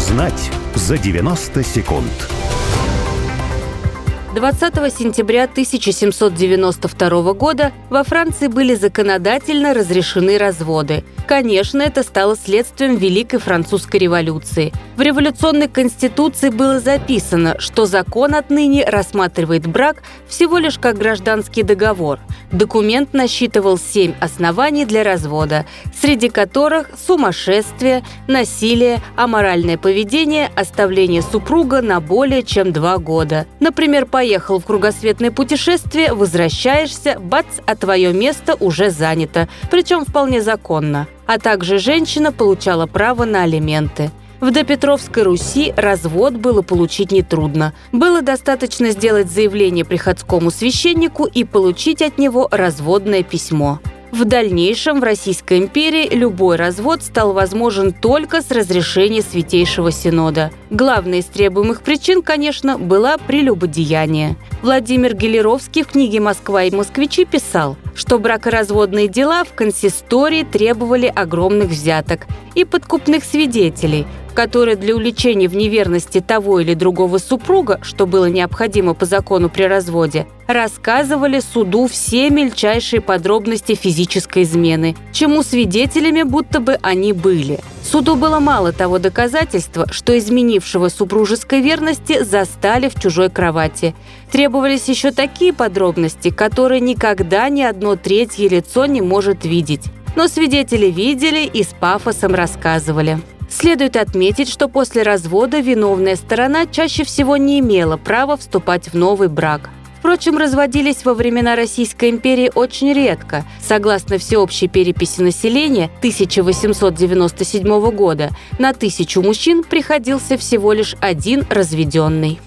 Узнать за 90 секунд. 20 сентября 1792 года во Франции были законодательно разрешены разводы. Конечно, это стало следствием Великой Французской революции. В революционной конституции было записано, что закон отныне рассматривает брак всего лишь как гражданский договор. Документ насчитывал 7 оснований для развода, среди которых сумасшествие, насилие, аморальное поведение, оставление супруга на более чем 2 года. Например, поехал в кругосветное путешествие, возвращаешься, бац, а твое место уже занято, причем вполне законно. А также женщина получала право на алименты. В допетровской Руси развод было получить нетрудно. Было достаточно сделать заявление приходскому священнику и получить от него разводное письмо. В дальнейшем в Российской империи любой развод стал возможен только с разрешения Святейшего Синода. Главной из требуемых причин, конечно, была прелюбодеяние. Владимир Гелеровский в книге «Москва и москвичи» писал, что бракоразводные дела в консистории требовали огромных взяток и подкупных свидетелей, которые для уличения в неверности того или другого супруга, что было необходимо по закону при разводе, рассказывали суду все мельчайшие подробности физической измены, чему свидетелями будто бы они были. Суду было мало того доказательства, что изменившего супружеской верности застали в чужой кровати. Требовались еще такие подробности, которые никогда ни одно третье лицо не может видеть. Но свидетели видели и с пафосом рассказывали. Следует отметить, что после развода виновная сторона чаще всего не имела права вступать в новый брак. Впрочем, разводились во времена Российской империи очень редко. Согласно всеобщей переписи населения 1897 года, на 1000 мужчин приходился всего лишь 1 разведенный.